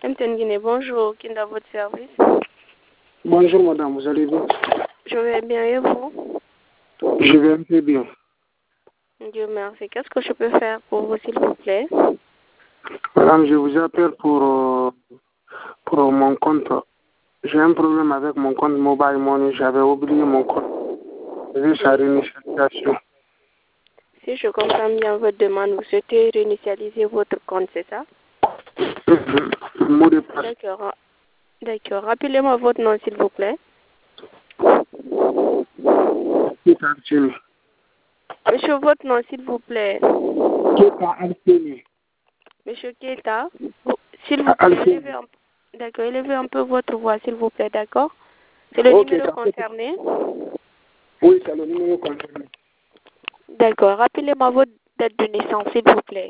MTN Guinée, bonjour, qui est dans votre service? Bonjour madame, vous allez bien? Je vais bien et vous? Je vais un peu bien. Dieu merci. Qu'est-ce que je peux faire pour vous, s'il vous plaît? Madame, je vous appelle pour mon compte. J'ai un problème avec mon compte Mobile Money. J'avais oublié mon compte. J'ai vu sa réinitialisation. Si je comprends bien votre demande, vous souhaitez réinitialiser votre compte, c'est ça? Le mot de passe. D'accord. D'accord. Rappelez-moi votre nom, s'il vous plaît. Keta Alceni. Monsieur, votre nom, s'il vous plaît. Keta Alceni. Monsieur Keita, s'il vous plaît, élevez un peu votre voix, s'il vous plaît, d'accord? C'est le numéro concerné? Oui, c'est le numéro concerné. D'accord. Rappelez-moi votre date de naissance, s'il vous plaît.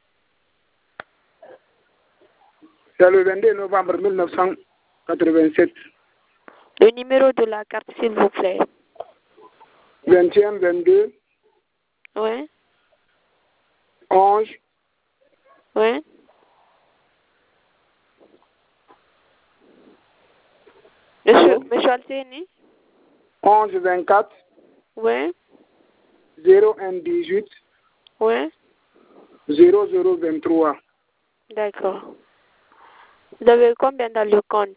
C'est le 22 novembre 1987. Le numéro de la carte, s'il vous plaît. 21 22. Oui. 11. Oui. Monsieur Alceni? 11 24. Oui. 01 18. Oui. 00 23. D'accord. Vous avez combien dans le compte?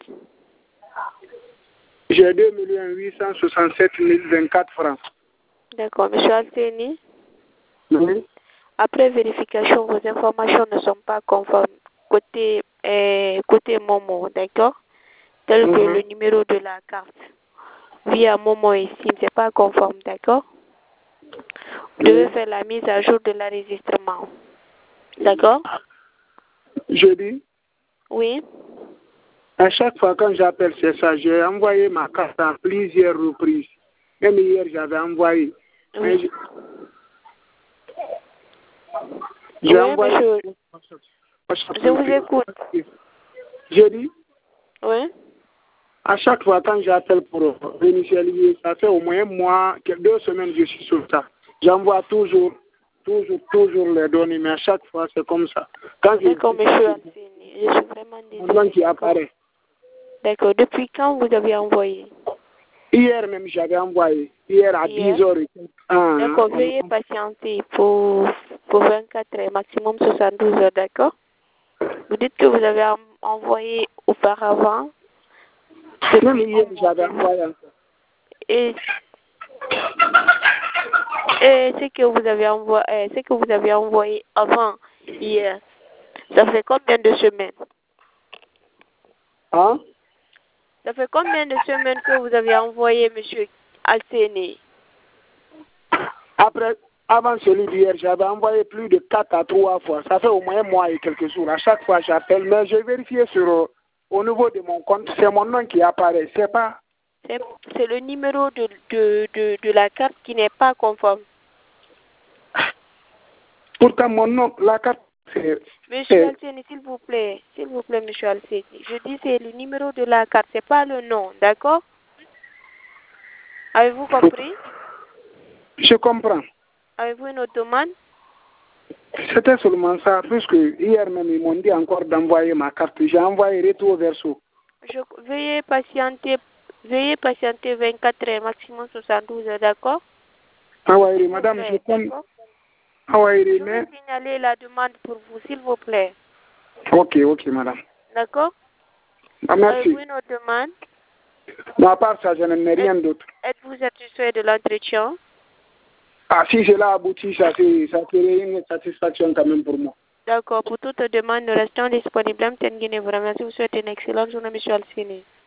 J'ai 2 867 024 francs. D'accord. Monsieur Alceni? Oui. Après vérification, vos informations ne sont pas conformes côté Momo, d'accord? Tel que le numéro de la carte via Momo et SIM, c'est pas conforme, d'accord? Vous devez faire la mise à jour de l'enregistrement. D'accord? Je dis, oui. À chaque fois quand j'appelle, c'est ça. J'ai envoyé ma carte à plusieurs reprises. Même hier, j'avais envoyé. Oui. J'ai envoyé. Monsieur. Je vous écoute. Je dis, oui. À chaque fois quand j'appelle pour réinitialiser, ça fait au moins un mois, 2 semaines que je suis sur ça. J'envoie toujours les données, mais à chaque fois c'est comme ça. D'accord, monsieur Alceni, je suis vraiment désolée. Mon nom qui apparaît. D'accord, depuis quand vous avez envoyé? Hier même j'avais envoyé, hier à 10h. D'accord, veuillez patienter pour 24 heures, maximum 72 heures, d'accord? Vous dites que vous avez envoyé auparavant. Même hier j'avais envoyé. Et ce que vous avez envoyé avant hier, ça fait combien de semaines? Hein? Ça fait combien de semaines que vous avez envoyé, monsieur Alceni? Avant celui d'hier, j'avais envoyé plus de 4 à 3 fois. Ça fait au moins un mois et quelques jours. À chaque fois, j'appelle, mais j'ai vérifié au niveau de mon compte, c'est mon nom qui apparaît. C'est pas. C'est le numéro de la carte qui n'est pas conforme. Pourtant, mon nom, la carte, c'est... Monsieur Alceni, s'il vous plaît, monsieur Alceni. Je dis c'est le numéro de la carte, c'est pas le nom, d'accord? Avez-vous compris? Je comprends. Avez-vous une autre demande? C'était seulement ça, puisque hier même, ils m'ont dit encore d'envoyer ma carte. J'ai envoyé retour verso. Veuillez patienter 24 heures, maximum 72 heures, d'accord? Ah oui, madame, je comprends. Ah oui, je vais signaler la demande pour vous, s'il vous plaît. Ok, madame. D'accord? Ah, merci. Avez-vous une autre demande? Non, à part ça, je n'ai rien d'autre. Êtes-vous satisfait de l'entretien? Ah, si cela aboutit, ça serait une satisfaction quand même pour moi. D'accord. Pour toute demande, nous restons disponibles. MTN Guinée vous remercie. Vous souhaitez une excellente journée, monsieur Alceni.